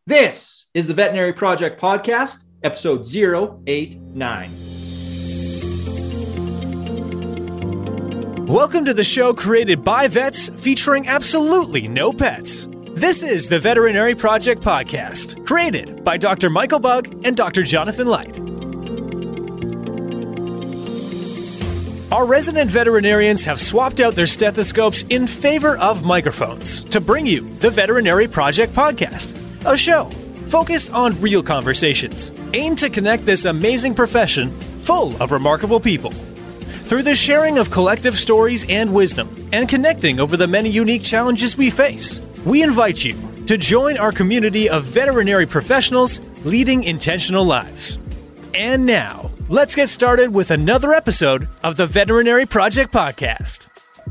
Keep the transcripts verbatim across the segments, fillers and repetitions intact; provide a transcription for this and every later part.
This is the Veterinary Project Podcast, episode zero eight nine. Welcome to the show created by vets featuring absolutely no pets. This is the Veterinary Project Podcast, created by Doctor Michael Bugg and Doctor Jonathan Light. Our resident veterinarians have swapped out their stethoscopes in favor of microphones to bring you the Veterinary Project Podcast, a show focused on real conversations, aimed to connect this amazing profession full of remarkable people. Through the sharing of collective stories and wisdom, and connecting over the many unique challenges we face, we invite you to join our community of veterinary professionals leading intentional lives. And now, let's get started with another episode of the Veterinary Project Podcast.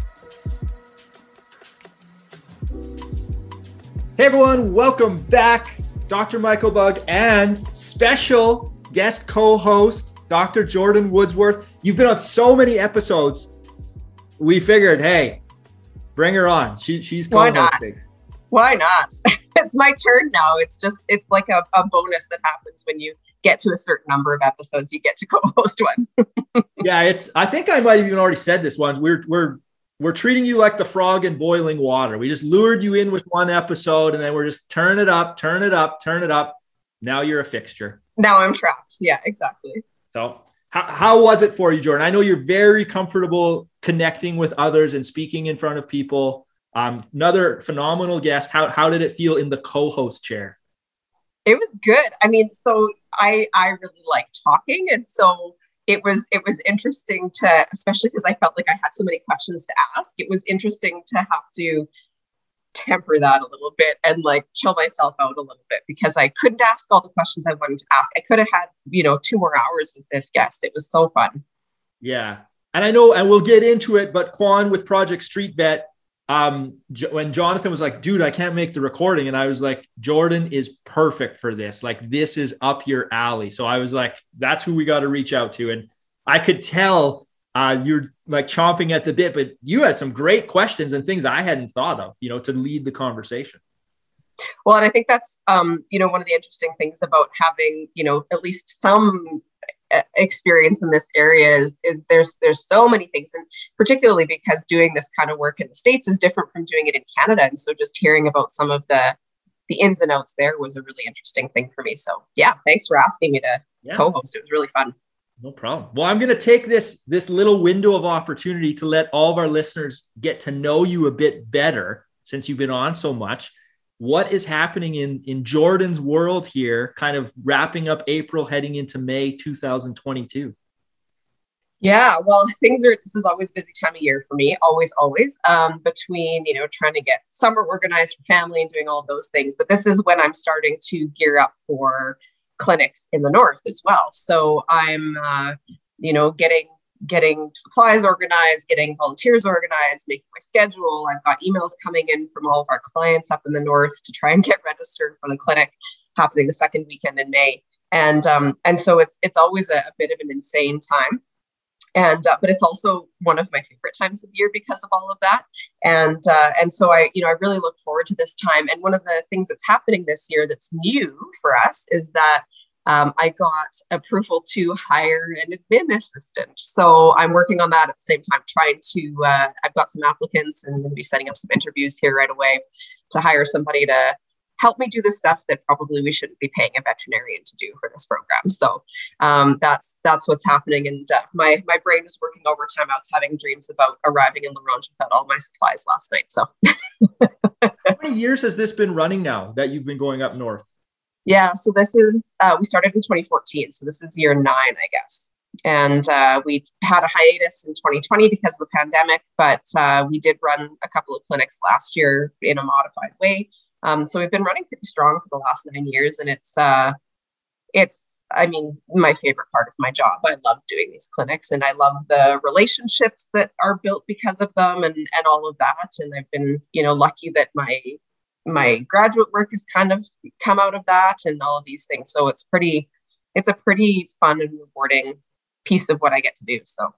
Hey everyone, welcome back. Doctor Michael Bugg and special guest co-host, Doctor Jordan Woodsworth. You've been on so many episodes. We figured, hey, bring her on. She, she's co-hosting. Why not? Why not? It's my turn now. It's just, it's like a, a bonus that happens when you get to a certain number of episodes, you get to co-host one. Yeah, it's, I think I might have even already said this one. We're, we're, we're treating you like the frog in boiling water. We just lured you in with one episode and then we're just turn it up, turn it up, turn it up. Now you're a fixture. Now I'm trapped. Yeah, exactly. So how, how was it for you, Jordan? I know you're very comfortable connecting with others and speaking in front of people. Um, another phenomenal guest. How, how did it feel in the co-host chair? It was good. I mean, so I, I really like talking. And so it was, it was interesting to, especially because I felt like I had so many questions to ask. It was interesting to have to temper that a little bit and like chill myself out a little bit because I couldn't ask all the questions I wanted to ask. I could have had, you know, two more hours with this guest. It was so fun. Yeah. And I know, and we'll get into it, but Quan with Project Street Vet, um, when Jonathan was like, dude, I can't make the recording. And I was like, Jordan is perfect for this. Like, this is up your alley. So I was like, that's who we got to reach out to. And I could tell uh, you're like chomping at the bit, but you had some great questions and things I hadn't thought of, you know, to lead the conversation. Well, and I think that's, um, you know, one of the interesting things about having, you know, at least some experience in this area is, is there's there's so many things, and particularly because doing this kind of work in the States is different from doing it in Canada. And so just hearing about some of the the ins and outs there was a really interesting thing for me. So yeah, thanks for asking me to yeah. co-host. It was really fun. No problem. Well, I'm going to take this this little window of opportunity to let all of our listeners get to know you a bit better since you've been on so much. What is happening in, in Jordan's world here, kind of wrapping up April, heading into May two thousand twenty-two? Yeah, well, things are, this is always a busy time of year for me, always, always, um, between, you know, trying to get summer organized for family and doing all of those things. But this is when I'm starting to gear up for clinics in the north as well. So I'm, uh, you know, getting getting supplies organized, getting volunteers organized, making my schedule. I've got emails coming in from all of our clients up in the north to try and get registered for the clinic happening the second weekend in May. And um, and so it's it's always a, a bit of an insane time. And uh, but it's also one of my favorite times of year because of all of that. And uh, and so I, you know, I really look forward to this time. And one of the things that's happening this year that's new for us is that Um, I got approval to hire an admin assistant. So I'm working on that at the same time, trying to, uh, I've got some applicants and I'm going to be setting up some interviews here right away to hire somebody to help me do the stuff that probably we shouldn't be paying a veterinarian to do for this program. So um, that's that's what's happening. And uh, my, my brain was working overtime. I was having dreams about arriving in La Ronge without all my supplies last night. So how many years has this been running now that you've been going up north? Yeah, so this is, uh, we started in twenty fourteen, so this is year nine, I guess. And uh, we had a hiatus in twenty twenty because of the pandemic, but uh, we did run a couple of clinics last year in a modified way. Um, so we've been running pretty strong for the last nine years, and it's, uh, it's, I mean, my favorite part of my job. I love doing these clinics, and I love the relationships that are built because of them and, and all of that. And I've been, you know, lucky that my my graduate work has kind of come out of that and all of these things. So it's pretty, it's a pretty fun and rewarding piece of what I get to do. So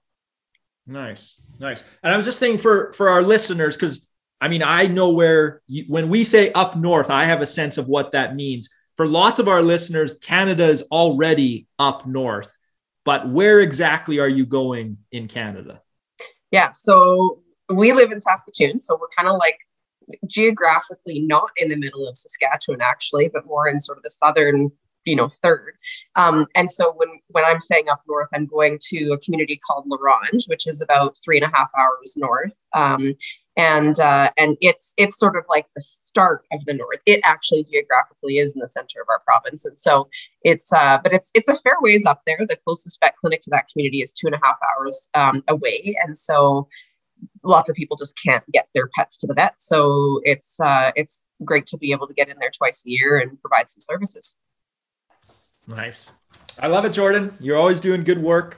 nice, nice. And I was just saying for, for our listeners, because I mean, I know where you, when we say up north, I have a sense of what that means. for lots of our listeners, Canada is already up north, but where exactly are you going in Canada? Yeah, so we live in Saskatoon, so we're kind of like geographically not in the middle of Saskatchewan, actually, but more in sort of the southern, you know, third. Um, and so when, when I'm saying up north, I'm going to a community called La Ronge, which is about three and a half hours north. Um, and uh, and it's it's sort of like the start of the north. It actually geographically is in the center of our province. And so it's, uh, but it's it's a fair ways up there. The closest vet clinic to that community is two and a half hours um, away. And so lots of people just can't get their pets to the vet. So it's uh, it's great to be able to get in there twice a year and provide some services. Nice. I love it, Jordan. You're always doing good work.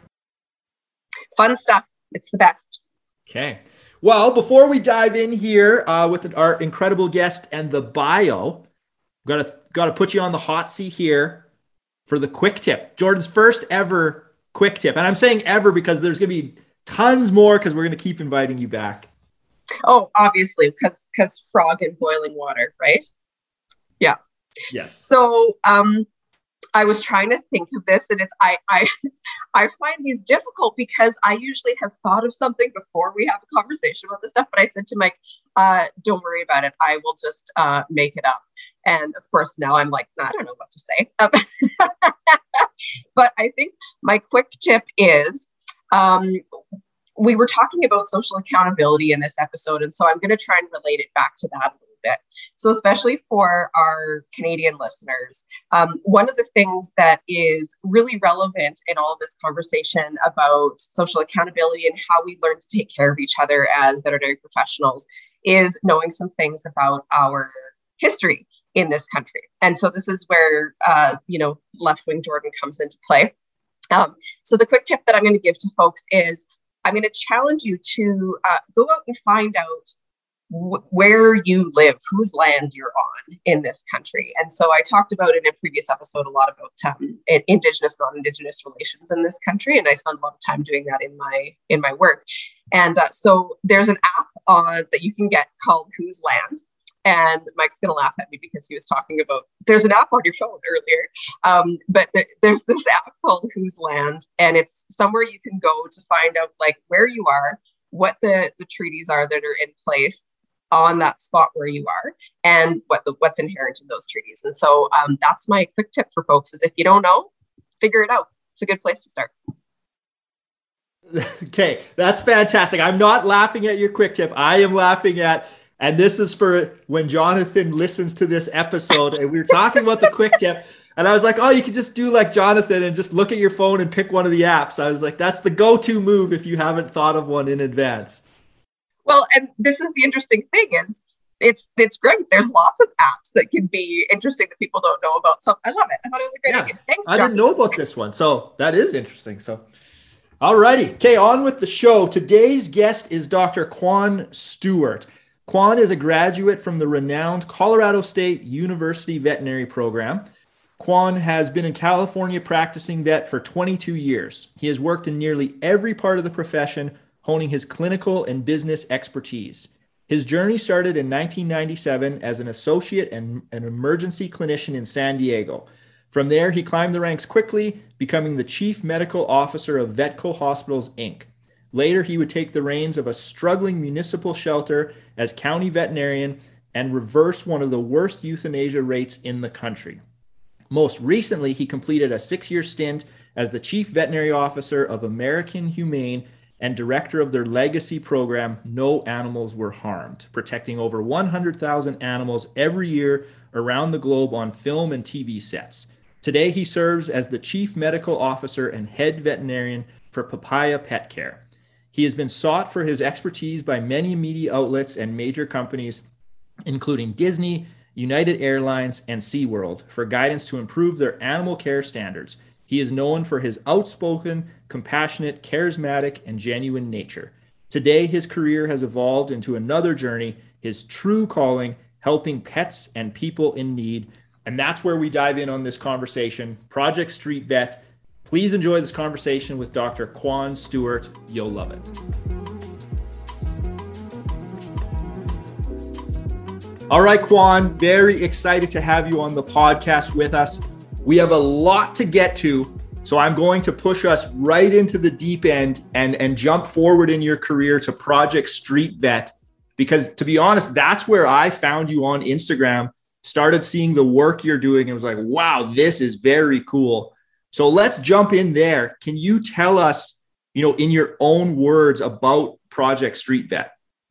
Fun stuff. It's the best. Okay. Well, before we dive in here uh, with our incredible guest and the bio, got to got to put you on the hot seat here for the quick tip. Jordan's first ever quick tip. And I'm saying ever because there's going to be tons more because we're going to keep inviting you back. Oh, obviously, because because frog in boiling water, right? Yeah. Yes. So um, I was trying to think of this, and it's I I I find these difficult because I usually have thought of something before we have a conversation about this stuff. But I said to Mike, uh, "Don't worry about it. I will just uh, make it up." And of course, now I'm like, I don't know what to say. Um, but I think my quick tip is. Um, we were talking about social accountability in this episode, and so I'm going to try and relate it back to that a little bit. So especially for our Canadian listeners, um, one of the things that is really relevant in all of this conversation about social accountability and how we learn to take care of each other as veterinary professionals is knowing some things about our history in this country. And so this is where, uh, you know, left-wing Jordan comes into play. Um, so the quick tip that I'm going to give to folks is I'm going to challenge you to uh, go out and find out w- where you live, whose land you're on in this country. And so I talked about in a previous episode a lot about um, Indigenous, non-Indigenous relations in this country, and I spend a lot of time doing that in my in my work. And uh, so there's an app on that you can get called Whose Land. And Mike's going to laugh at me because he was talking about, there's an app on your phone earlier, um, but there, there's this app called Whose Land, and it's somewhere you can go to find out like where you are, what the, the treaties are that are in place on that spot where you are, and what the what's inherent in those treaties. And so um, that's my quick tip for folks is if you don't know, figure it out. It's a good place to start. Okay, that's fantastic. I'm not laughing at your quick tip. I am laughing at And this is for when Jonathan listens to this episode and we were talking about the quick tip. And I was like, oh, you can just do like Jonathan and just look at your phone and pick one of the apps. I was like, that's the go-to move if you haven't thought of one in advance. Well, and this is the interesting thing is it's it's great. There's lots of apps that can be interesting that people don't know about. So I love it. I thought it was a great yeah, idea. Thanks, I Jonathan. didn't know about this one. So that is interesting. So, all righty. Okay, on with the show. Today's guest is Doctor Quan Stewart. Quan is a graduate from the renowned Colorado State University Veterinary Program. Quan has been in California practicing vet for twenty-two years. He has worked in nearly every part of the profession, honing his clinical and business expertise. His journey started in nineteen ninety-seven as an associate and an emergency clinician in San Diego. From there, he climbed the ranks quickly, becoming the chief medical officer of Vetco Hospitals, Incorporated. Later, he would take the reins of a struggling municipal shelter as county veterinarian and reverse one of the worst euthanasia rates in the country. Most recently, he completed a six-year stint as the chief veterinary officer of American Humane and director of their legacy program, No Animals Were Harmed, protecting over one hundred thousand animals every year around the globe on film and T V sets. Today, he serves as the chief medical officer and head veterinarian for Papaya Pet Care. He has been sought for his expertise by many media outlets and major companies, including Disney, United Airlines, and SeaWorld, for guidance to improve their animal care standards. He is known for his outspoken, compassionate, charismatic, and genuine nature. Today, his career has evolved into another journey, his true calling, helping pets and people in need. And that's where we dive in on this conversation. Project Street Vet. Please enjoy this conversation with Doctor Quan Stewart. You'll love it. All right, Quan, very excited to have you on the podcast with us. We have a lot to get to, so I'm going to push us right into the deep end and, and jump forward in your career to Project Street Vet, because to be honest, that's where I found you on Instagram, started seeing the work you're doing and was like, wow, this is very cool. So let's jump in there. Can you tell us, you know, in your own words about Project Street Vet?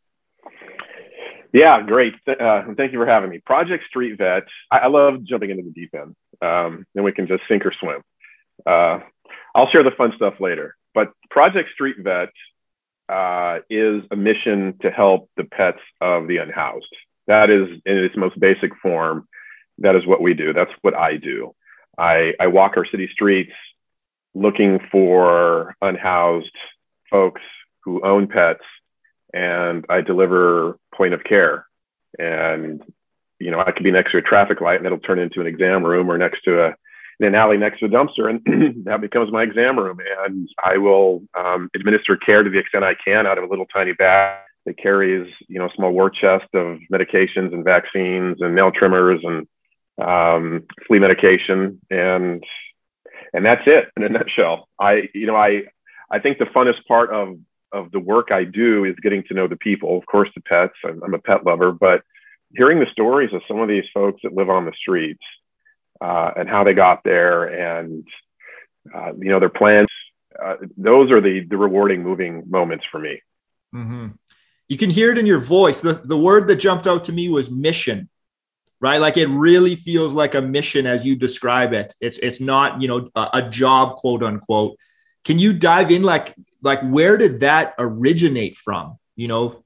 Yeah, great. Uh, thank you for having me. Project Street Vet. I, I love jumping into the deep end. Um, then we can just sink or swim. Uh, I'll share the fun stuff later. But Project Street Vet uh, is a mission to help the pets of the unhoused. That is, in its most basic form, that is what we do. That's what I do. I, I walk our city streets looking for unhoused folks who own pets, and I deliver point of care. And, you know, I could be next to a traffic light and it'll turn into an exam room, or next to a, in an alley next to a dumpster, and that becomes my exam room. And I will um, administer care to the extent I can out of a little tiny bag that carries, you know, a small war chest of medications and vaccines and nail trimmers and um, flea medication. And, and that's it in a nutshell. I, you know, I, I think the funnest part of of the work I do is getting to know the people, of course, the pets. I'm, I'm a pet lover, but hearing the stories of some of these folks that live on the streets uh, and how they got there, and, uh, you know, their plans, uh, those are the, the rewarding, moving moments for me. Mm-hmm. You can hear it in your voice. The, the word that jumped out to me was mission, right? Like it really feels like a mission as you describe it. It's, it's not, you know, a, a job, quote unquote. Can you dive in, like, like where did that originate from? You know,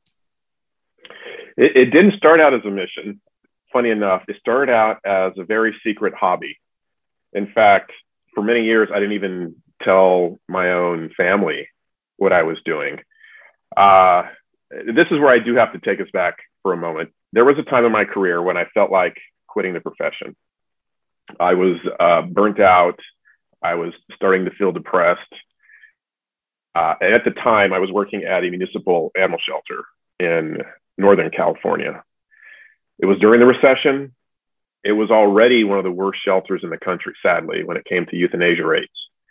it, it didn't start out as a mission. Funny enough, it started out as a very secret hobby. In fact, for many years, I didn't even tell my own family what I was doing. Uh, this is where I do have to take us back for a moment. There was a time in my career when I felt like quitting the profession. I was uh, burnt out. I was starting to feel depressed. Uh, and at the time, I was working at a municipal animal shelter in Northern California. It was during the recession. It was already one of the worst shelters in the country, sadly, when it came to euthanasia rates.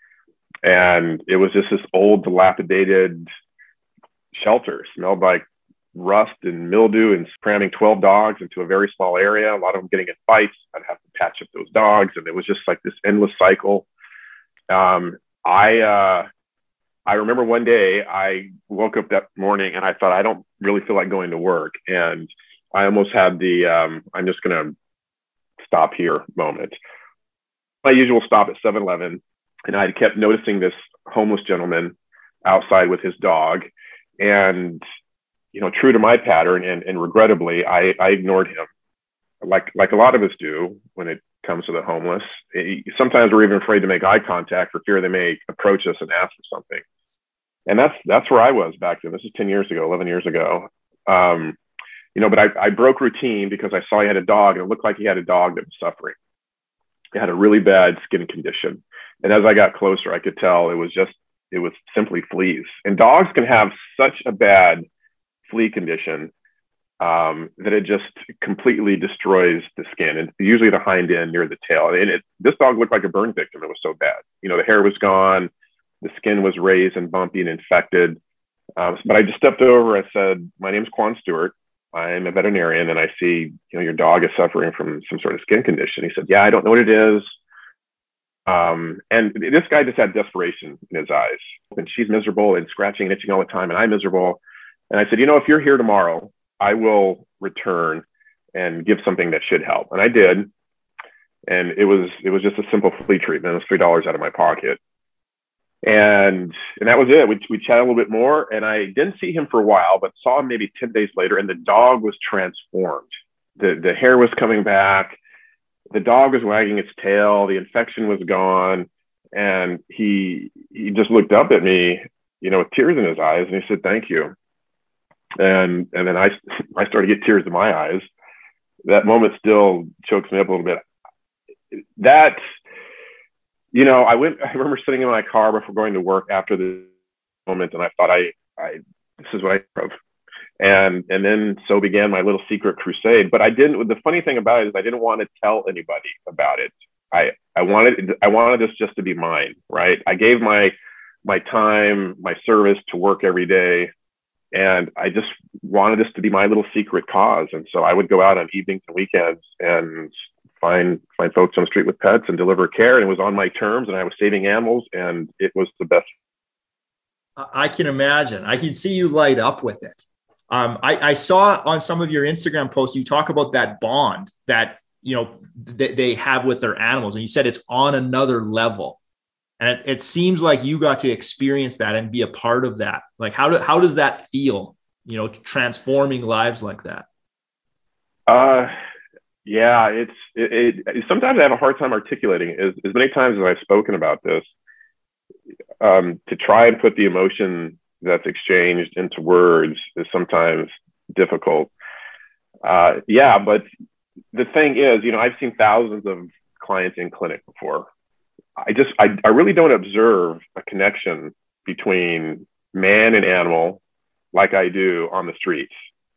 And it was just this old, dilapidated shelter, smelled like rust and mildew, and cramming twelve dogs into a very small area, a lot of them getting in fights. I'd have to patch up those dogs. And it was just like this endless cycle. Um, I, uh, I remember one day I woke up that morning and I thought, I don't really feel like going to work. And I almost had the, um, I'm just going to stop here moment. My usual stop at seven eleven. And I kept noticing this homeless gentleman outside with his dog. And, you know, true to my pattern, and, and regrettably, I, I ignored him. Like, like a lot of us do when it comes to the homeless. Sometimes we're even afraid to make eye contact for fear they may approach us and ask for something. And that's, that's where I was back then. This is ten years ago, eleven years ago. Um, you know, but I, I broke routine because I saw he had a dog, and it looked like he had a dog that was suffering. It had a really bad skin condition. And as I got closer, I could tell it was just, it was simply fleas. And dogs can have such a bad flea condition um, that it just completely destroys the skin, and usually the hind end near the tail. And it, this dog looked like a burn victim. It was so bad. You know, the hair was gone, the skin was raised and bumpy and infected. Um, but I just stepped over. I said, "My name's Quan Stewart. I'm a veterinarian, and I see, you know, your dog is suffering from some sort of skin condition." He said, "Yeah, I don't know what it is." Um, and this guy just had desperation in his eyes. And she's miserable and scratching and itching all the time, and I'm miserable. And I said, "You know, if you're here tomorrow, I will return and give something that should help." And I did. And it was, it was just a simple flea treatment. It was three dollars out of my pocket. And, and that was it. We, we chatted a little bit more, and I didn't see him for a while, but saw him maybe ten days later, and the dog was transformed. The, the hair was coming back. The dog was wagging its tail. The infection was gone. And he, he just looked up at me, you know, with tears in his eyes. And he said, "Thank you." And, and then I, I started to get tears in my eyes. That moment still chokes me up a little bit. That, you know, I went, I remember sitting in my car before going to work after the moment, and I thought, I, I, this is what I love. And, and then so began my little secret crusade. But I didn't, the funny thing about it is I didn't want to tell anybody about it. I, I wanted, I wanted this just to be mine, right? I gave my, my time, my service to work every day. And I just wanted this to be my little secret cause. And so I would go out on evenings and weekends and find, find folks on the street with pets and deliver care. And it was on my terms, and I was saving animals, and it was the best. I can imagine. I can see you light up with it. Um, I, I saw on some of your Instagram posts, you talk about that bond that, you know, th- they have with their animals. And you said it's on another level. And it, it seems like you got to experience that and be a part of that. Like, how do, how does that feel, you know, transforming lives like that? Uh, yeah, it's, it, it sometimes I have a hard time articulating it. As, as many times as I've spoken about this, um, to try and put the emotion that's exchanged into words is sometimes difficult. Uh, yeah, but the thing is, you know, I've seen thousands of clients in clinic before. I just, I, I really don't observe a connection between man and animal like I do on the streets.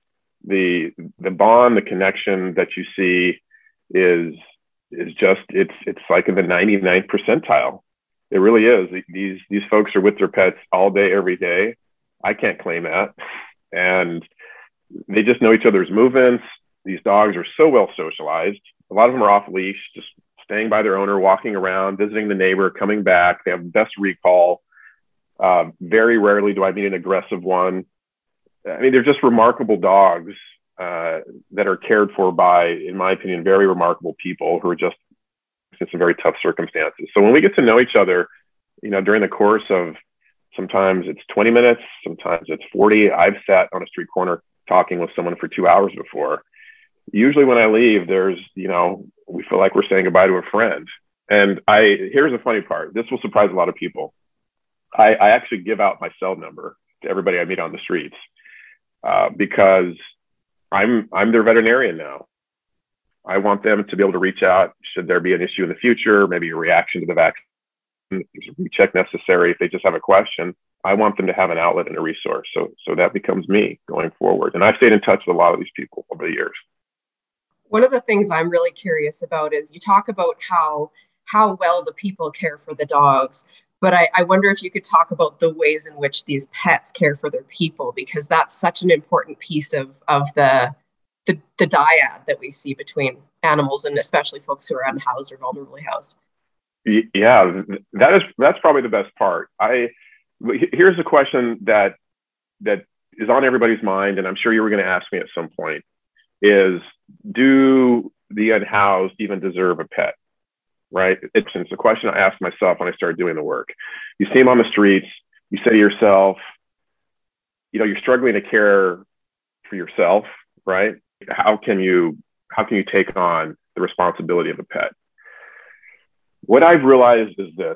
The, the bond, the connection that you see is, is just, it's, it's like in the ninety-ninth percentile. It really is. These, these folks are with their pets all day, every day. I can't claim that. And they just know each other's movements. These dogs are so well socialized. A lot of them are off leash, just staying by their owner, walking around, visiting the neighbor, coming back. They have the best recall. Uh, very rarely do I meet an aggressive one. I mean, they're just remarkable dogs uh, that are cared for by, in my opinion, very remarkable people who are just in some very tough circumstances. So when we get to know each other, you know, during the course of, sometimes it's twenty minutes, sometimes it's forty. I've sat on a street corner talking with someone for two hours before. Usually when I leave, there's, you know, we feel like we're saying goodbye to a friend. And I, here's the funny part. This will surprise a lot of people. I, I actually give out my cell number to everybody I meet on the streets uh, because I'm, I'm their veterinarian now. I want them to be able to reach out should there be an issue in the future, maybe a reaction to the vaccine, if there's a recheck necessary, if they just have a question. I want them to have an outlet and a resource. So, so that becomes me going forward. And I've stayed in touch with a lot of these people over the years. One of the things I'm really curious about is you talk about how how well the people care for the dogs, but I, I wonder if you could talk about the ways in which these pets care for their people, because that's such an important piece of of the the, the dyad that we see between animals and especially folks who are unhoused or vulnerably housed. Yeah, that is that's probably the best part. I here's a question that that is on everybody's mind, and I'm sure you were going to ask me at some point, is do the unhoused even deserve a pet? Right? It's, it's a question I asked myself when I started doing the work. You see them on the streets, you say to yourself, you know, you're struggling to care for yourself, right? How can you how can you take on the responsibility of a pet? What I've realized is this.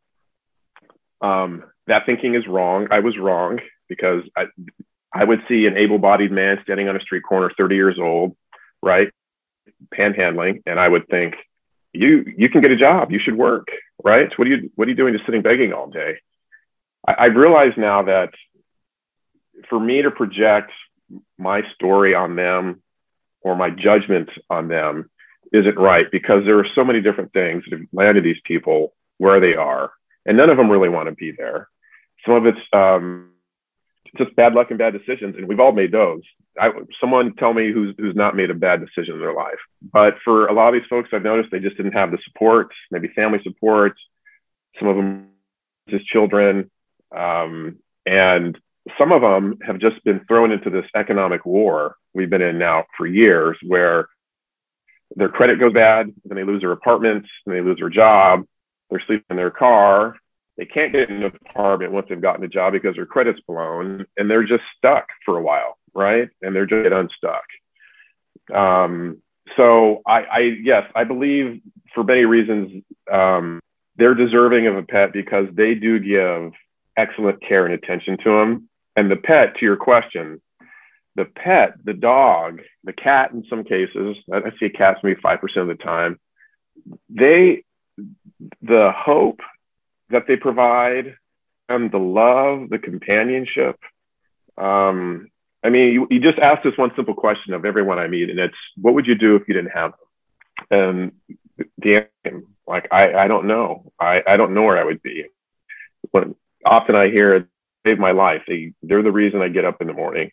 Um, that thinking is wrong. I was wrong because I, I would see an able-bodied man standing on a street corner, thirty years old, right, panhandling, and I would think, you you can get a job. You should work, right? What are you what are you doing just sitting begging all day? I, I've realized now that for me to project my story on them or my judgment on them isn't right, because there are so many different things that have landed these people where they are, and none of them really want to be there. Some of it's um, just bad luck and bad decisions, and we've all made those. I, someone tell me who's who's not made a bad decision in their life. But for a lot of these folks, I've noticed they just didn't have the support, maybe family support. Some of them just children, um, and some of them have just been thrown into this economic war we've been in now for years, where their credit goes bad, then they lose their apartments, then they lose their job, they're sleeping in their car. They can't get an apartment once they've gotten a job because their credit's blown, and they're just stuck for a while, right? And they're just unstuck. Um, so I, I, yes, I believe for many reasons um, they're deserving of a pet because they do give excellent care and attention to them. And the pet, to your question, the pet, the dog, the cat in some cases, I see cats maybe five percent of the time, they, the hope that they provide and the love, the companionship, um, I mean, you, you just ask this one simple question of everyone I meet, and it's, what would you do if you didn't have them? And the answer, like, I, I don't know. I, I don't know where I would be. When often I hear, save my life. They, they're the reason I get up in the morning.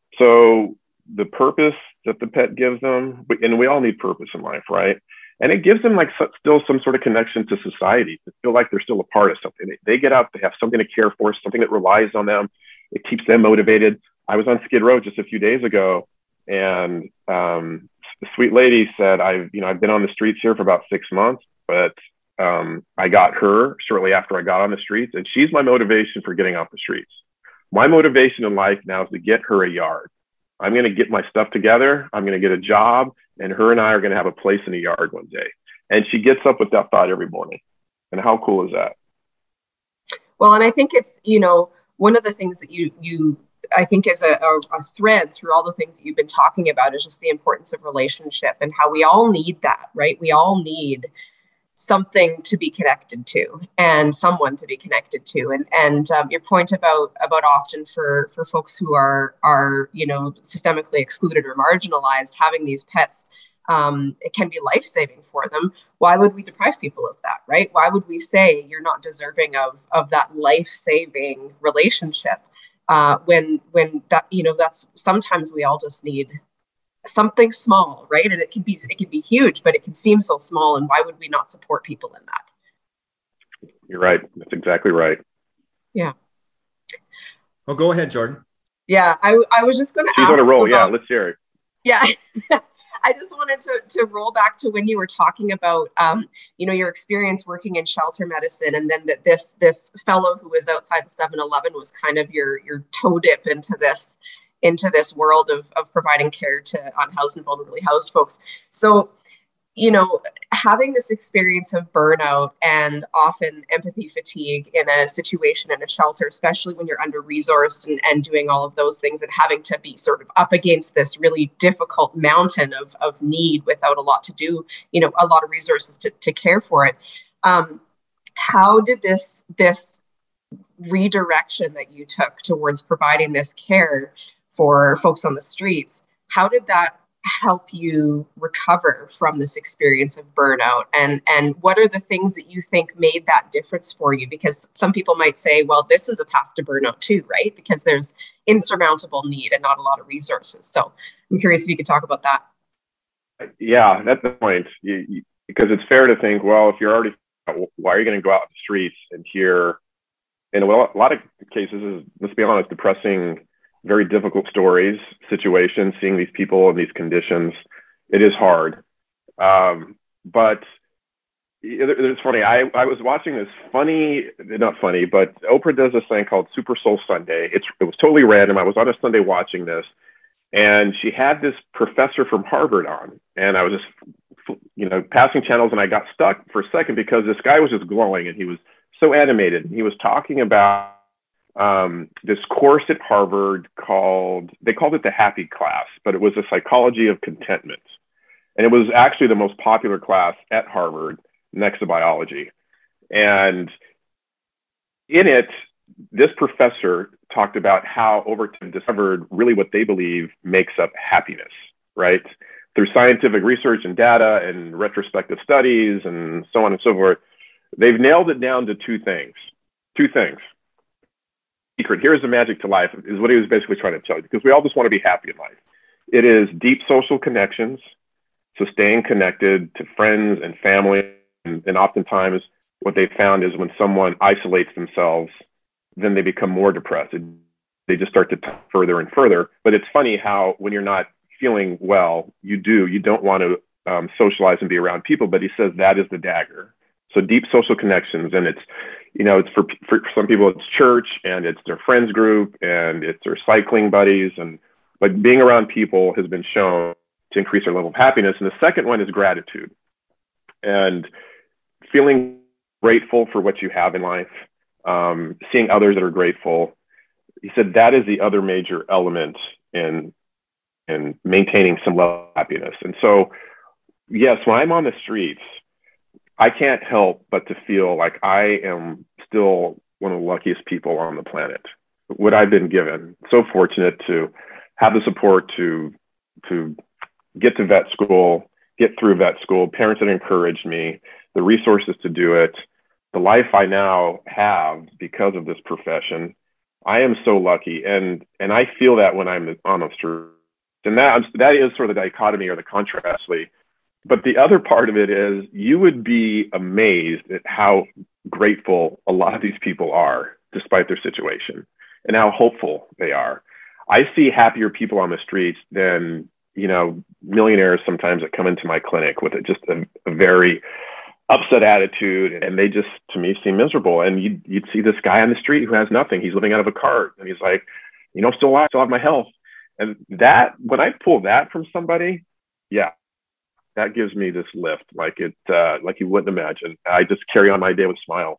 So the purpose that the pet gives them, and we all need purpose in life, right? And it gives them like still some sort of connection to society, to feel like they're still a part of something. They get up, they have something to care for, something that relies on them. It keeps them motivated. I was on Skid Row just a few days ago, and um, the sweet lady said, I've, you know, I've been on the streets here for about six months, but um, I got her shortly after I got on the streets, and she's my motivation for getting off the streets. My motivation in life now is to get her a yard. I'm going to get my stuff together. I'm going to get a job, and her and I are going to have a place in a yard one day. And she gets up with that thought every morning. And how cool is that? Well, and I think it's, you know, one of the things that you, you, I think is a, a, a thread through all the things that you've been talking about is just the importance of relationship and how we all need that, right? We all need something to be connected to and someone to be connected to. And and um, your point about about often for for folks who are are you know systemically excluded or marginalized, having these pets, um, it can be life-saving for them. Why would we deprive people of that, right? Why would we say you're not deserving of of that life-saving relationship uh, when when that you know that's sometimes we all just need something small, right? And it can be it can be huge, but it can seem so small. And why would we not support people in that? You're right. That's exactly right. Yeah. Well, go ahead, Jordan. Yeah, I I was just going to She's ask. on a roll. About, yeah, let's hear it. Yeah. I just wanted to, to roll back to when you were talking about, um, you know, your experience working in shelter medicine, and then that this this fellow who was outside the seven eleven was kind of your your toe dip into this into this world of, of providing care to unhoused and vulnerably housed folks. So, you know, having this experience of burnout and often empathy fatigue in a situation in a shelter, especially when you're under-resourced and, and doing all of those things and having to be sort of up against this really difficult mountain of, of need without a lot to do, you know, a lot of resources to, to care for it. Um, how did this, this redirection that you took towards providing this care for folks on the streets, how did that help you recover from this experience of burnout? And, and what are the things that you think made that difference for you? Because some people might say, well, this is a path to burnout too, right? Because there's insurmountable need and not a lot of resources. So I'm curious if you could talk about that. Yeah, that's the point. You, you, because it's fair to think, well, if you're already, why are you going to go out in the streets and hear, in a lot of cases, is, let's be honest, depressing, very difficult stories, situations, seeing these people in these conditions, it is hard. Um, but it's funny, I, I was watching this funny, not funny, but Oprah does this thing called Super Soul Sunday. It's, it was totally random. I was on a Sunday watching this, and she had this professor from Harvard on, and I was just, you know, passing channels, and I got stuck for a second because this guy was just glowing, and he was so animated. He was talking about um, this course at Harvard called, they called it the Happy Class, but it was a psychology of contentment. And it was actually the most popular class at Harvard next to biology. And in it, this professor talked about how over time discovered really what they believe makes up happiness, right? Through scientific research and data and retrospective studies and so on and so forth, they've nailed it down to two things, two things. Secret, here's the magic to life, is what he was basically trying to tell you, because we all just want to be happy in life. It is deep social connections, so staying connected to friends and family, and, and oftentimes what they found is when someone isolates themselves, then they become more depressed. They just start to t- further and further. But it's funny how when you're not feeling well, you do, you don't want to um, socialize and be around people, but he says that is the dagger. So deep social connections, and it's, you know, it's for, for some people, it's church, and it's their friends group, and it's their cycling buddies. And but being around people has been shown to increase their level of happiness. And the second one is gratitude, and feeling grateful for what you have in life, um, seeing others that are grateful. He said that is the other major element in, in maintaining some level of happiness. And so, yes, when I'm on the streets, I can't help but to feel like I am still one of the luckiest people on the planet. What I've been given, so fortunate to have the support to, to get to vet school, get through vet school, parents that encouraged me, the resources to do it, the life I now have because of this profession. I am so lucky. And, and I feel that when I'm on the street. And that, that is sort of the dichotomy or the contrast. But the other part of it is you would be amazed at how grateful a lot of these people are despite their situation and how hopeful they are. I see happier people on the streets than, you know, millionaires sometimes that come into my clinic with a, just a, a very upset attitude, and they just, to me, seem miserable. And you'd, you'd see this guy on the street who has nothing. He's living out of a cart, and he's like, you know, still alive, still have my health. And that, when I pull that from somebody, yeah, that gives me this lift, like it, uh, like you wouldn't imagine. I just carry on my day with a smile.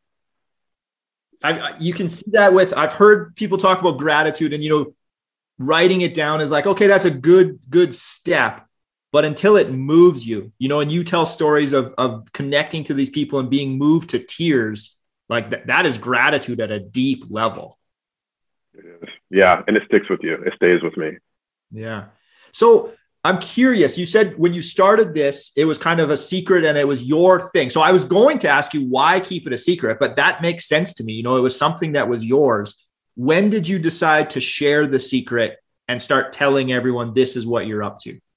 I, you can see that with, I've heard people talk about gratitude, and, you know, writing it down is like, okay, that's a good, good step. But until it moves you, you know, and you tell stories of, of connecting to these people and being moved to tears, like th- that is gratitude at a deep level. It is. Yeah. And it sticks with you. It stays with me. Yeah. So I'm curious, you said when you started this, it was kind of a secret and it was your thing. So I was going to ask you why keep it a secret, but that makes sense to me. You know, it was something that was yours. When did you decide to share the secret and start telling everyone this is what you're up to?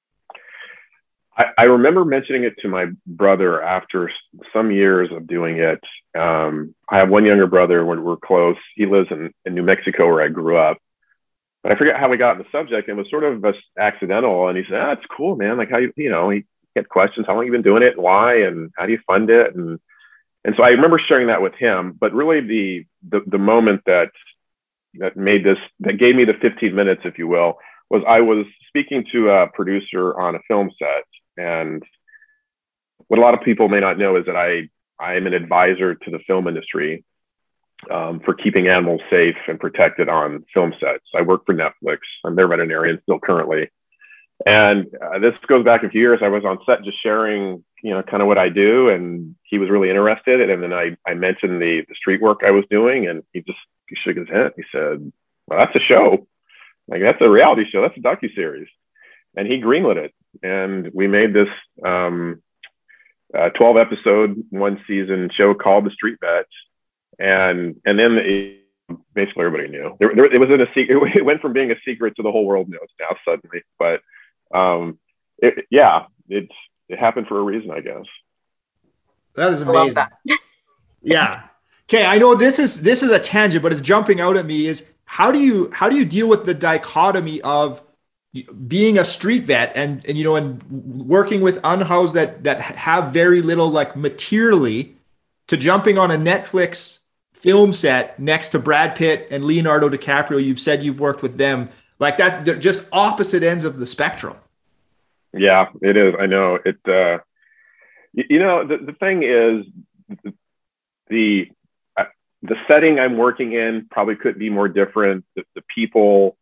I, I remember mentioning it to my brother after some years of doing it. Um, I have one younger brother when we're close. He lives in, in New Mexico where I grew up. But I forget how we got on the subject. It was sort of accidental. And he said, ah, it's cool, man. Like how you, you know, he had questions, how long you been doing it and why, and how do you fund it? And, and so I remember sharing that with him, but really the, the, the moment that, that made this, that gave me the fifteen minutes, if you will, was I was speaking to a producer on a film set. And what a lot of people may not know is that I, I am an advisor to the film industry um, for keeping animals safe and protected on film sets. I work for Netflix. I'm their veterinarian still currently. And uh, this goes back a few years. I was on set just sharing, you know, kind of what I do. And he was really interested. And then I, I mentioned the, the street work I was doing, and he just he shook his head. He said, well, that's a show. Like, that's a reality show. That's a docuseries. And he greenlit it. And we made this um, uh, twelve episode, one season show called The Street Vet. And, and then it, basically everybody knew. There, there, it was in a secret. It went from being a secret to the whole world knows now suddenly. But um, it, yeah, it's, it happened for a reason, I guess. That is amazing. I love that. Yeah. Okay. I know this is, this is a tangent, but it's jumping out at me is how do you, how do you deal with the dichotomy of being a street vet and, and, you know, and working with unhoused that, that have very little like materially to jumping on a Netflix film set next to Brad Pitt and Leonardo DiCaprio? You've said you've worked with them like that. They're just opposite ends of the spectrum. Yeah, it is. I know it. Uh, you, you know, the, the thing is the, the, uh, the setting I'm working in probably couldn't be more different. The, the people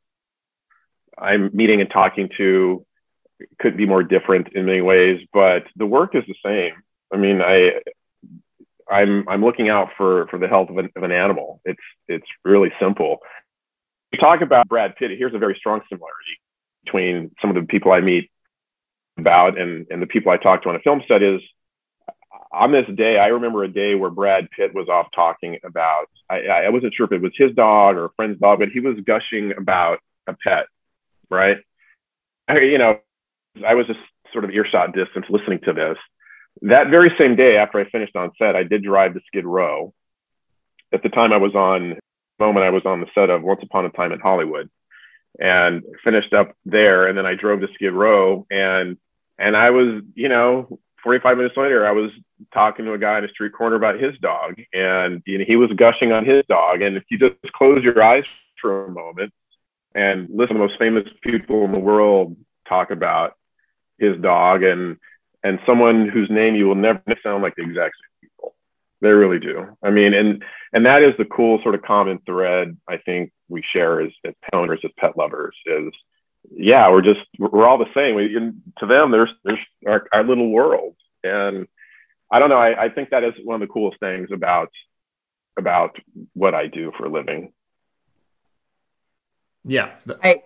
I'm meeting and talking to could be more different in many ways, but the work is the same. I mean, I, I'm, I'm looking out for, for the health of an, of an animal. It's, it's really simple. You talk about Brad Pitt. Here's a very strong similarity between some of the people I meet about and, and the people I talk to on a film set is on this day. I remember a day where Brad Pitt was off talking about, I, I wasn't sure if it was his dog or a friend's dog, but he was gushing about a pet. Right. I, you know, I was just sort of earshot distance listening to this. That very same day after I finished on set, I did drive to Skid Row. At the time I was on, the moment I was on the set of Once Upon a Time in Hollywood and finished up there. And then I drove to Skid Row and, and I was, you know, forty-five minutes later, I was talking to a guy in a street corner about his dog and you know, he was gushing on his dog. And if you just close your eyes for a moment, and listen to the most famous people in the world talk about his dog and and someone whose name you will never sound like the exact same people. They really do. I mean, and and that is the cool sort of common thread I think we share as, as pet owners, as pet lovers is, yeah, we're just, we're all the same. We, to them, there's, there's our, our little world. And I don't know, I, I think that is one of the coolest things about, about what I do for a living. Yeah. I,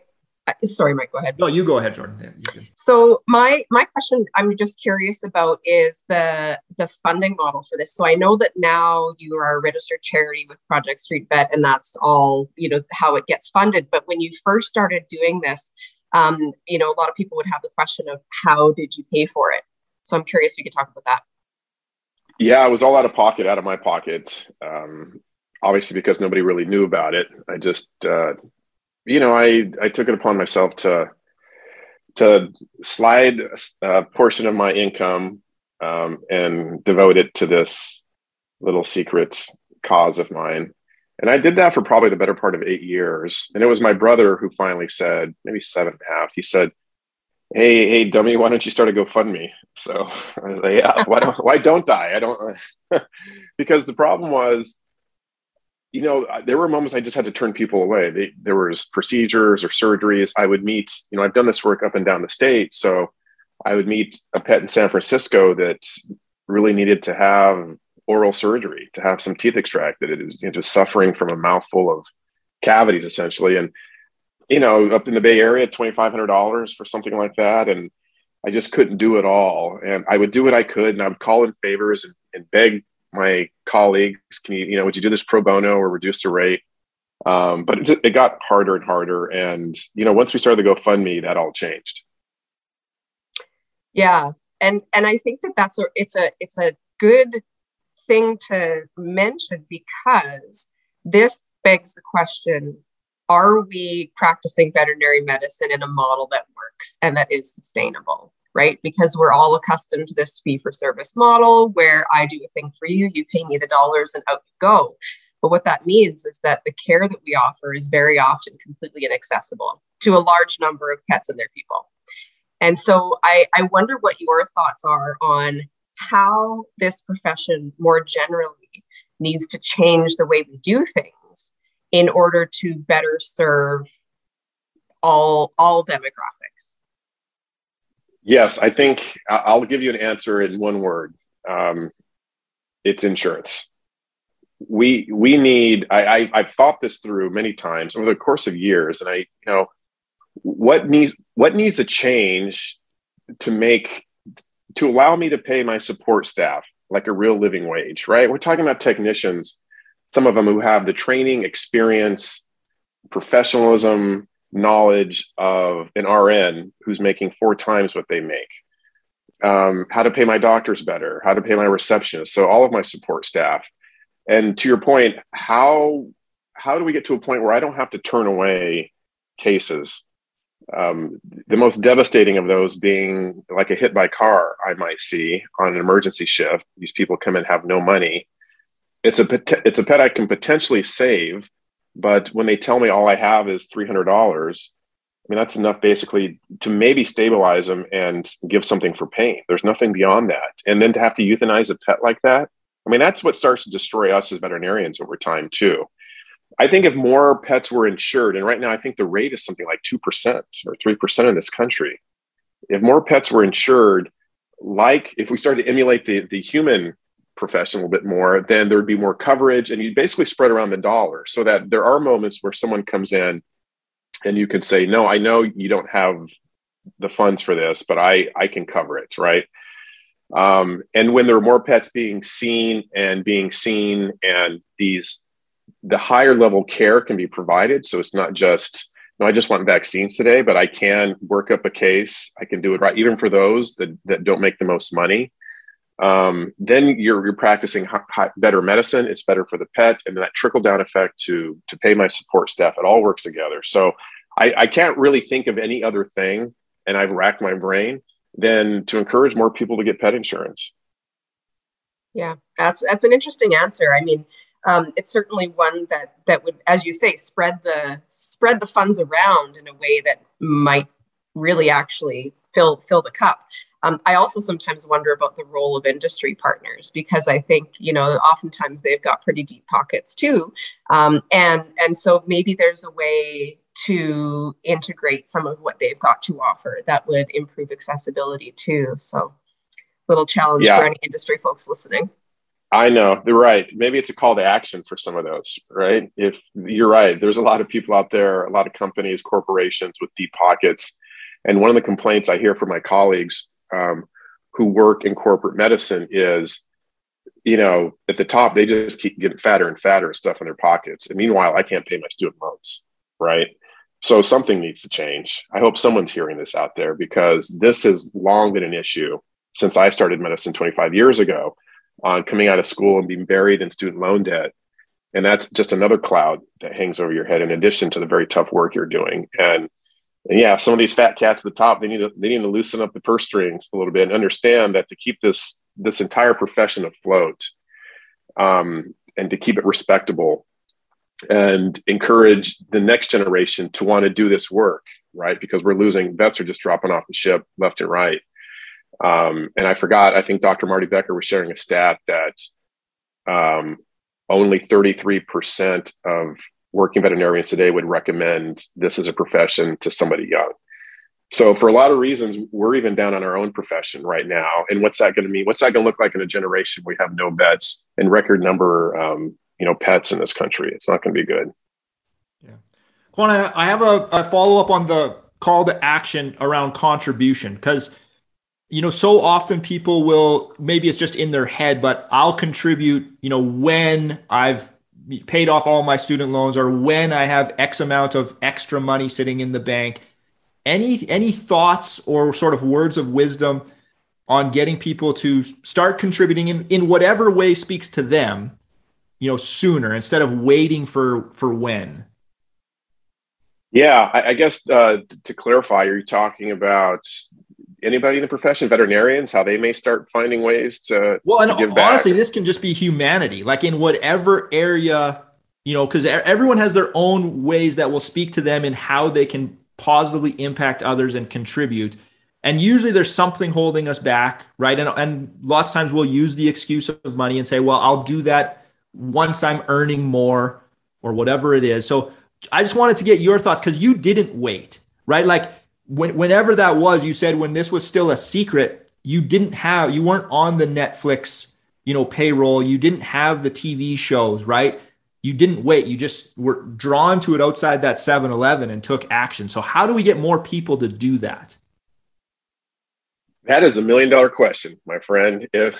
Uh, sorry, Mike, go ahead. No, you go ahead, Jordan. Yeah, you can. So my my question I'm just curious about is the the funding model for this. So I know that now you are a registered charity with Project Street Vet, and that's all, you know, how it gets funded. But when you first started doing this, um, you know, a lot of people would have the question of how did you pay for it? So I'm curious if you could talk about that. Yeah, it was all out of pocket, out of my pocket. Um, obviously, because nobody really knew about it. I just, uh, you know, I, I took it upon myself to to slide a portion of my income um, and devote it to this little secret cause of mine. And I did that for probably the better part of eight years. And it was my brother who finally said, maybe seven and a half, he said, hey, hey, dummy, why don't you start a GoFundMe? So I was like, yeah, why don't, why don't I? I don't, because the problem was, you know, there were moments I just had to turn people away. They, there was procedures or surgeries. I would meet, you know, I've done this work up and down the state. So I would meet a pet in San Francisco that really needed to have oral surgery, to have some teeth extracted. It was, you know, just suffering from a mouthful of cavities, essentially. And, you know, up in the Bay Area, twenty-five hundred dollars for something like that. And I just couldn't do it all. And I would do what I could, and I would call in favors and, and beg my colleagues, can you, you know, would you do this pro bono or reduce the rate? Um, but it, it got harder and harder. And, you know, once we started the GoFundMe, that all changed. Yeah. And, and I think that that's a, it's a, it's a good thing to mention, because this begs the question, are we practicing veterinary medicine in a model that works and that is sustainable? Right? Because we're all accustomed to this fee for service model where I do a thing for you, you pay me the dollars and out you go. But what that means is that the care that we offer is very often completely inaccessible to a large number of pets and their people. And so I, I wonder what your thoughts are on how this profession more generally needs to change the way we do things in order to better serve all, all demographics. Yes, I think I'll give you an answer in one word. Um, it's insurance. We we need. I, I I've thought this through many times over the course of years, and I you know what needs what needs to change to make to allow me to pay my support staff like a real living wage. Right? We're talking about technicians, some of them who have the training, experience, professionalism, knowledge of an R N who's making four times what they make. Um, how to pay my doctors better, how to pay my receptionists, so all of my support staff. And to your point, how how do we get to a point where I don't have to turn away cases? Um, the most devastating of those being like a hit by car I might see on an emergency shift. These people come in, have no money. It's a it's a pet I can potentially save. But when they tell me all I have is three hundred dollars, I mean, that's enough basically to maybe stabilize them and give something for pain. There's nothing beyond that. And then to have to euthanize a pet like that, I mean, that's what starts to destroy us as veterinarians over time too. I think if more pets were insured, and right now I think the rate is something like two percent or three percent in this country. If more pets were insured, like if we started to emulate the, the human profession a little bit more, then there'd be more coverage, and you basically spread around the dollar so that there are moments where someone comes in and you can say, no, I know you don't have the funds for this, but I, I can cover it. Right. Um, and when there are more pets being seen and being seen, and these, the higher level care can be provided. So it's not just, no, I just want vaccines today, but I can work up a case. I can do it right. Even for those that, that don't make the most money. Um, then you're, you're practicing high, high, better medicine. It's better for the pet, and that trickle down effect to to pay my support staff. It all works together. So I, I can't really think of any other thing, and I've racked my brain, than to encourage more people to get pet insurance. Yeah, that's that's an interesting answer. I mean, um, it's certainly one that that would, as you say, spread the spread the funds around in a way that might really actually fill fill the cup. Um, I also sometimes wonder about the role of industry partners, because I think, you know, oftentimes they've got pretty deep pockets too. Um, and, and so maybe there's a way to integrate some of what they've got to offer that would improve accessibility too. So little challenge yeah. for any industry folks listening. I know, they're right. Maybe it's a call to action for some of those, right? If you're right, there's a lot of people out there, a lot of companies, corporations with deep pockets. And one of the complaints I hear from my colleagues um, who work in corporate medicine is, you know, at the top, they just keep getting fatter and fatter and stuff in their pockets. And meanwhile, I can't pay my student loans, right? So something needs to change. I hope someone's hearing this out there, because this has long been an issue since I started medicine twenty-five years ago, on coming out of school and being buried in student loan debt. And that's just another cloud that hangs over your head in addition to the very tough work you're doing. And, and yeah, some of these fat cats at the top, they need to, they need to loosen up the purse strings a little bit and understand that to keep this, this entire profession afloat um, and to keep it respectable and encourage the next generation to want to do this work, right? Because we're losing, vets are just dropping off the ship left and right. Um, and I forgot, I think Doctor Marty Becker was sharing a stat that um, only thirty-three percent of working veterinarians today would recommend this as a profession to somebody young. So for a lot of reasons, we're even down on our own profession right now. And what's that going to mean? What's that going to look like in a generation where we have no vets and record number, um, you know, pets in this country? It's not going to be good. Yeah. Quan, I have a, a follow-up on the call to action around contribution, because you know, so often people will, maybe it's just in their head, but I'll contribute, you know, when I've paid off all my student loans or when I have X amount of extra money sitting in the bank. Any, any thoughts or sort of words of wisdom on getting people to start contributing in, in whatever way speaks to them, you know, sooner instead of waiting for, for when? Yeah, I, I guess uh, to clarify, are you talking about anybody in the profession, veterinarians, how they may start finding ways to, well, and to give back? Honestly, this can just be humanity, like in whatever area, you know, because everyone has their own ways that will speak to them and how they can positively impact others and contribute. And usually there's something holding us back, right? And, and lots of times we'll use the excuse of money and say, well, I'll do that once I'm earning more or whatever it is. So I just wanted to get your thoughts, because you didn't wait, right? Like, When, whenever that was, you said when this was still a secret, you didn't have, you weren't on the Netflix, you know, payroll. You didn't have the T V shows, right? You didn't wait. You just were drawn to it outside that seven eleven and took action. So how do we get more people to do that? That is a million dollar question, my friend. If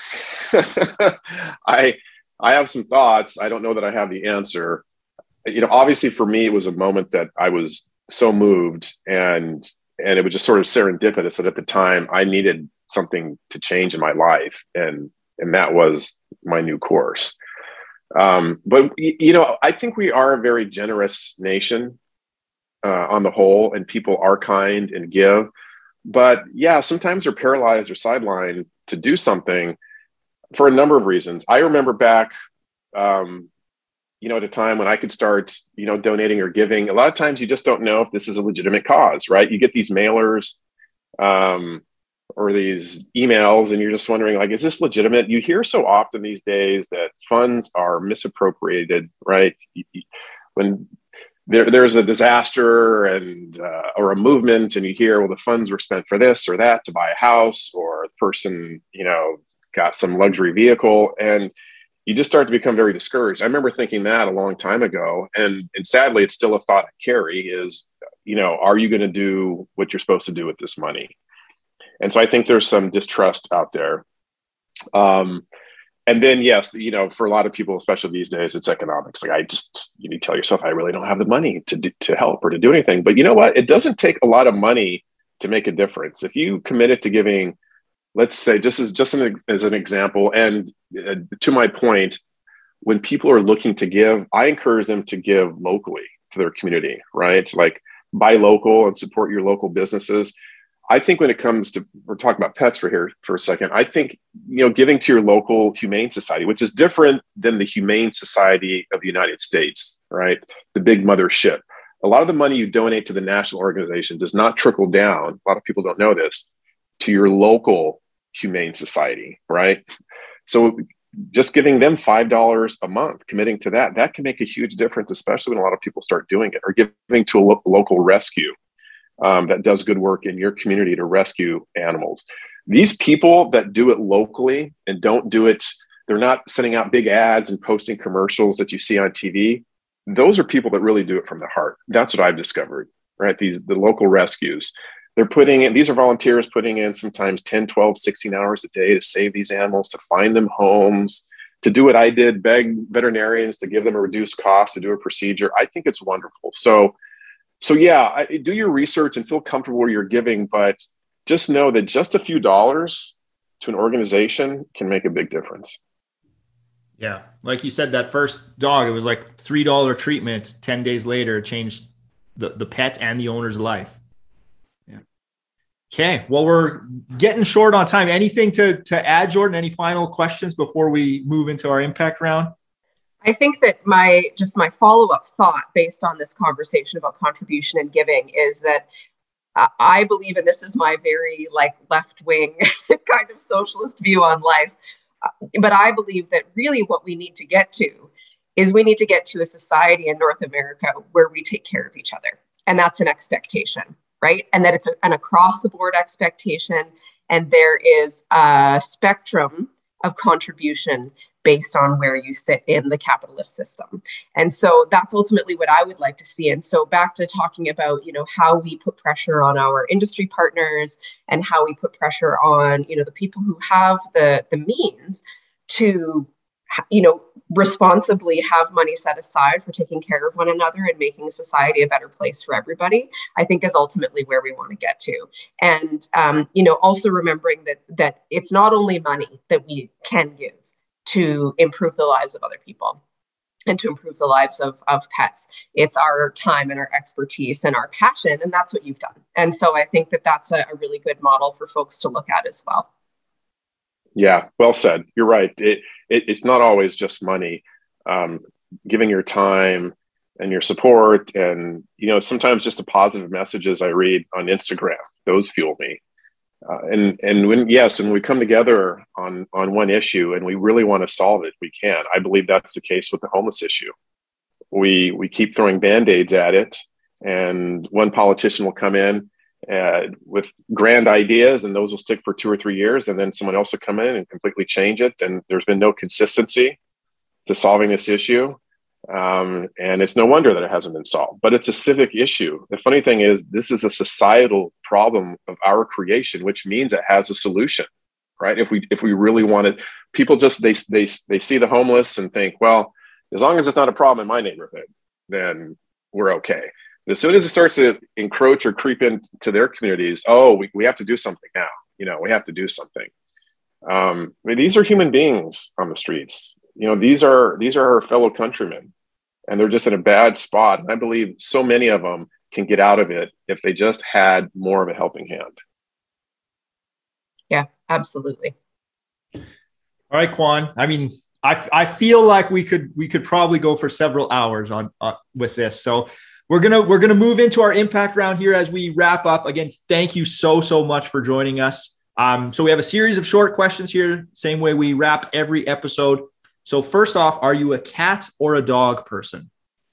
I, I have some thoughts, I don't know that I have the answer. You know, obviously for me, it was a moment that I was so moved, and And it was just sort of serendipitous that at the time I needed something to change in my life. And, and that was my new course. Um, but, you know, I think we are a very generous nation uh, on the whole, and people are kind and give. But yeah, sometimes they're paralyzed or sidelined to do something for a number of reasons. I remember back, um, you know, at a time when I could start, you know, donating or giving. A lot of times you just don't know if this is a legitimate cause, right? You get these mailers um, or these emails and you're just wondering, like, is this legitimate? You hear so often these days that funds are misappropriated, right? When there, there's a disaster and uh, or a movement and you hear, well, the funds were spent for this or that to buy a house, or the person, you know, got some luxury vehicle, and you just start to become very discouraged. I remember thinking that a long time ago. And, and sadly, it's still a thought I carry is, you know, are you going to do what you're supposed to do with this money? And so I think there's some distrust out there. Um, and then, yes, you know, for a lot of people, especially these days, it's economics. Like I just, you need to tell yourself, I really don't have the money to do, to help or to do anything. But you know what? It doesn't take a lot of money to make a difference. If you committed to giving, let's say, just as just an, as an example, and uh, to my point, when people are looking to give, I encourage them to give locally to their community, right? Like buy local and support your local businesses. I think when it comes to, we're talking about pets for here for a second, I think, you know, giving to your local humane society, which is different than the Humane Society of the United States, right? The big mothership. A lot of the money you donate to the national organization does not trickle down. A lot of people don't know this, to your local humane society, right? So just giving them five dollars a month, committing to that, that can make a huge difference, especially when a lot of people start doing it, or giving to a lo- local rescue um, that does good work in your community to rescue animals. These people that do it locally and don't do it, They're not sending out big ads and posting commercials that you see on T V. Those are people that really do it from the heart. That's what I've discovered, right? These, the local rescues, they're putting in, these are volunteers putting in sometimes ten, twelve, sixteen hours a day to save these animals, to find them homes, to do what I did, beg veterinarians to give them a reduced cost to do a procedure. I think it's wonderful. So, so yeah, I, do your research and feel comfortable where you're giving, but just know that just a few dollars to an organization can make a big difference. Yeah. Like you said, that first dog, it was like three dollars treatment. ten days later, it changed the, the pet and the owner's life. Yeah. Okay. Well, we're getting short on time. Anything to, to add, Jordan? Any final questions before we move into our impact round? I think that my, just my follow-up thought based on this conversation about contribution and giving is that uh, I believe, and this is my very like left-wing kind of socialist view on life, but I believe that really what we need to get to is we need to get to a society in North America where we take care of each other. And that's an expectation, right? And that it's a, an across the board expectation. And there is a spectrum of contribution based on where you sit in the capitalist system. And so that's ultimately what I would like to see. And so back to talking about, you know, how we put pressure on our industry partners and how we put pressure on, you know, the people who have the, the means to, you know, responsibly have money set aside for taking care of one another and making society a better place for everybody, I think is ultimately where we want to get to. And, um, you know, also remembering that, that it's not only money that we can give to improve the lives of other people and to improve the lives of, of pets. It's our time and our expertise and our passion, and that's what you've done. And so I think that that's a, a really good model for folks to look at as well. Yeah, well said. You're right. It, it it's not always just money. Um, giving your time and your support, and you know, sometimes just the positive messages I read on Instagram, those fuel me. Uh, and and when yes, and we come together on on one issue, and we really want to solve it, we can. I believe that's the case with the homeless issue. We we keep throwing band-aids at it, and one politician will come in uh, with grand ideas, and those will stick for two or three years, and then someone else will come in and completely change it. And there's been no consistency to solving this issue. Um, and it's no wonder that it hasn't been solved, but it's a civic issue. The funny thing is, this is a societal problem of our creation, which means it has a solution, right? If we, if we really wanted, people just, they, they, they see the homeless and think, well, as long as it's not a problem in my neighborhood, then we're okay. But as soon as it starts to encroach or creep into their communities, oh, we, we have to do something now. You know, we have to do something. Um, I mean, these are human beings on the streets. You know, these are these are our fellow countrymen, and they're just in a bad spot. And I believe so many of them can get out of it if they just had more of a helping hand. Yeah, absolutely. All right, Quan. I mean, I, I feel like we could we could probably go for several hours on uh, with this. So we're gonna we're gonna move into our impact round here as we wrap up. Again, thank you so so much for joining us. Um, so we have a series of short questions here, same way we wrap every episode. So first off, are you a cat or a dog person?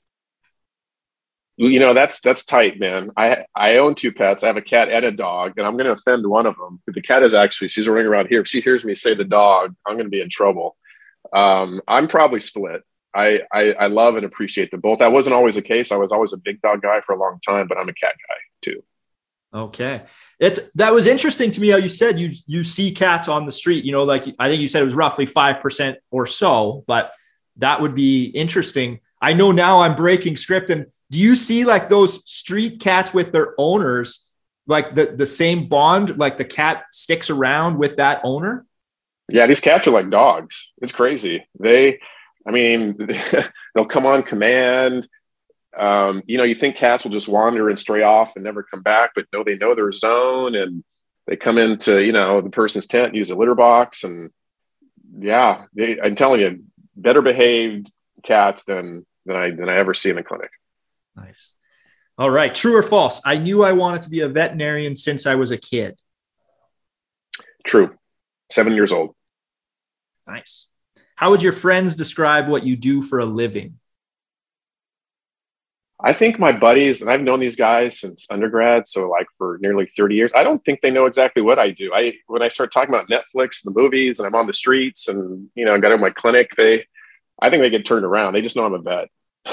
You know, that's that's tight, man. I I own two pets. I have a cat and a dog, and I'm going to offend one of them. The cat is actually, she's running around here. If she hears me say the dog, I'm going to be in trouble. Um, I'm probably split. I, I I love and appreciate them both. That wasn't always the case. I was always a big dog guy for a long time, but I'm a cat guy too. Okay. It's, that was interesting to me how you said you, you see cats on the street, you know, like I think you said it was roughly five percent or so, but that would be interesting. I know now I'm breaking script. And do you see like those street cats with their owners, like the, the same bond, like the cat sticks around with that owner? Yeah. These cats are like dogs. It's crazy. They, I mean, they'll come on command. Um, you know, you think cats will just wander and stray off and never come back, but no, they know their zone, and they come into, you know, the person's tent and use a litter box. And yeah, they, I'm telling you, better behaved cats than, than I, than I ever see in the clinic. Nice. All right. True or false? I knew I wanted to be a veterinarian since I was a kid. True. Seven years old. Nice. How would your friends describe what you do for a living? I think my buddies, and I've known these guys since undergrad, so like for nearly thirty years, I don't think they know exactly what I do. I when I start talking about Netflix and the movies and I'm on the streets and, you know, I got in my clinic, they, I think they get turned around. They just know I'm a vet.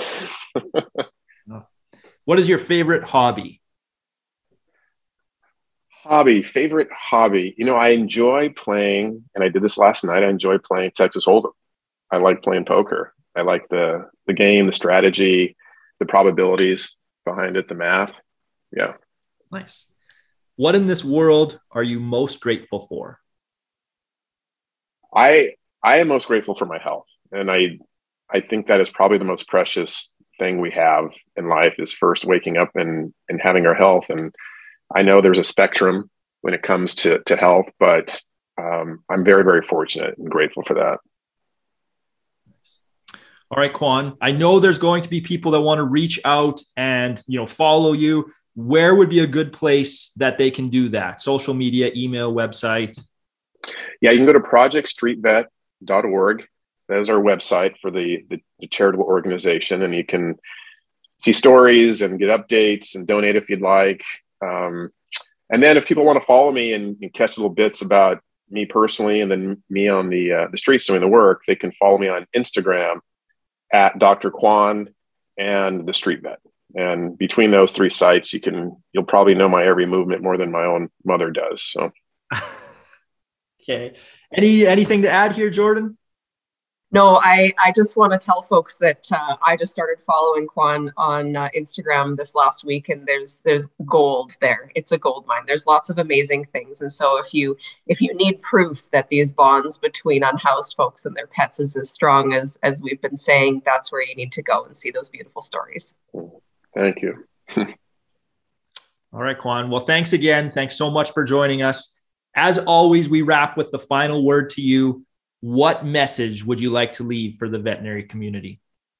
What is your favorite hobby? Hobby, favorite hobby. You know, I enjoy playing, and I did this last night. I enjoy playing Texas Hold'em. I like playing poker. I like the the game, the strategy, the probabilities behind it, the math. Yeah. Nice. What in this world are you most grateful for? I I am most grateful for my health. And I I think that is probably the most precious thing we have in life, is first waking up and, and having our health. And I know there's a spectrum when it comes to, to health, but um, I'm very, very fortunate and grateful for that. All right, Quan, I know there's going to be people that want to reach out and, you know, follow you. Where would be a good place that they can do that? Social media, email, website? Yeah, you can go to project street vet dot org. That is our website for the, the, the charitable organization. And you can see stories and get updates and donate if you'd like. Um, and then if people want to follow me and, and catch little bits about me personally, and then me on the, uh, the streets doing the work, they can follow me on Instagram at Doctor Quan and the Street Vet. And between those three sites, you can, you'll probably know my every movement more than my own mother does. So. Okay. Any, anything to add here, Jordan? No, I, I just want to tell folks that uh, I just started following Quan on uh, Instagram this last week, and there's there's gold there. It's a gold mine. There's lots of amazing things. And so if you if you need proof that these bonds between unhoused folks and their pets is as strong as as we've been saying, that's where you need to go and see those beautiful stories. Thank you. All right, Quan. Well, thanks again. Thanks so much for joining us. As always, we wrap with the final word to you. What message would you like to leave for the veterinary community?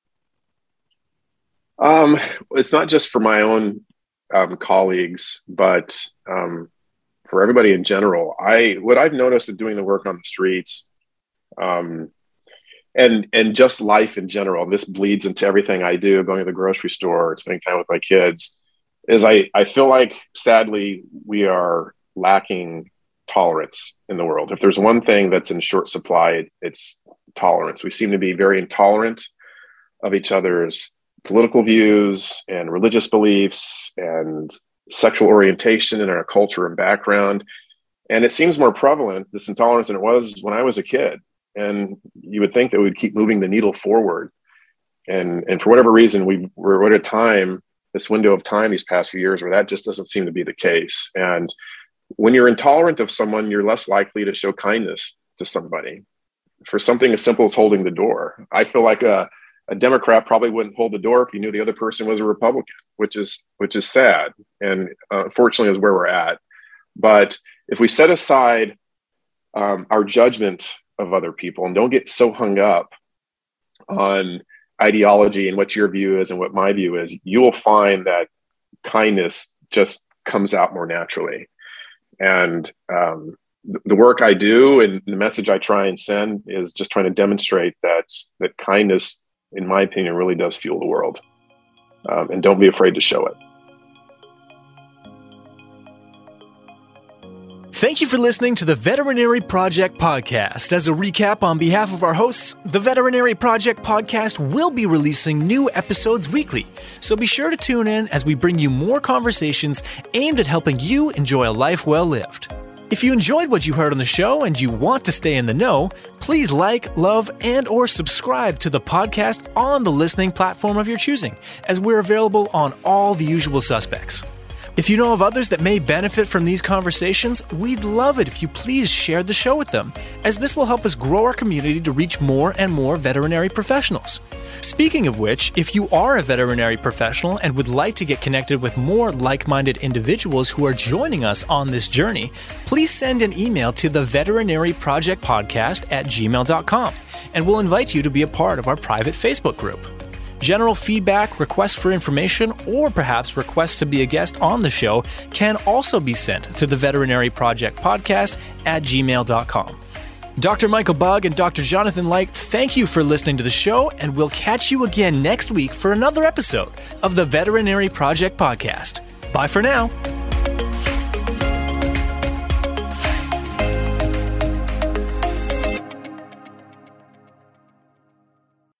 Um, it's not just for my own um, colleagues, but um, for everybody in general. I what I've noticed in doing the work on the streets, um, and and just life in general, and this bleeds into everything I do, going to the grocery store, spending time with my kids, is I, I feel like, sadly, we are lacking tolerance in the world. If there's one thing that's in short supply, it's tolerance. We seem to be very intolerant of each other's political views and religious beliefs and sexual orientation in our culture and background. And it seems more prevalent, this intolerance, than it was when I was a kid. And you would think that we'd keep moving the needle forward. And, and for whatever reason, we, we're at a time, this window of time these past few years, where that just doesn't seem to be the case. And when you're intolerant of someone, you're less likely to show kindness to somebody for something as simple as holding the door. I feel like a, a Democrat probably wouldn't hold the door if he knew the other person was a Republican, which is, which is sad. And uh, unfortunately is where we're at. But if we set aside um, our judgment of other people and don't get so hung up on ideology and what your view is and what my view is, you will find that kindness just comes out more naturally. And um, the work I do and the message I try and send is just trying to demonstrate that that kindness, in my opinion, really does fuel the world. Um, and don't be afraid to show it. Thank you for listening to the Veterinary Project Podcast. As a recap, on behalf of our hosts, the Veterinary Project Podcast will be releasing new episodes weekly. So be sure to tune in as we bring you more conversations aimed at helping you enjoy a life well lived. If you enjoyed what you heard on the show and you want to stay in the know, please like, love, and or subscribe to the podcast on the listening platform of your choosing, as we're available on all the usual suspects. If you know of others that may benefit from these conversations, we'd love it if you please share the show with them, as this will help us grow our community to reach more and more veterinary professionals. Speaking of which, if you are a veterinary professional and would like to get connected with more like-minded individuals who are joining us on this journey, please send an email to the veterinary project podcast at gmail dot com, and we'll invite you to be a part of our private Facebook group. General feedback, requests for information, or perhaps requests to be a guest on the show can also be sent to the Veterinary Project Podcast at gmail dot com. Doctor Michael Bugg and Doctor Jonathan Light, thank you for listening to the show, and we'll catch you again next week for another episode of the Veterinary Project Podcast. Bye for now.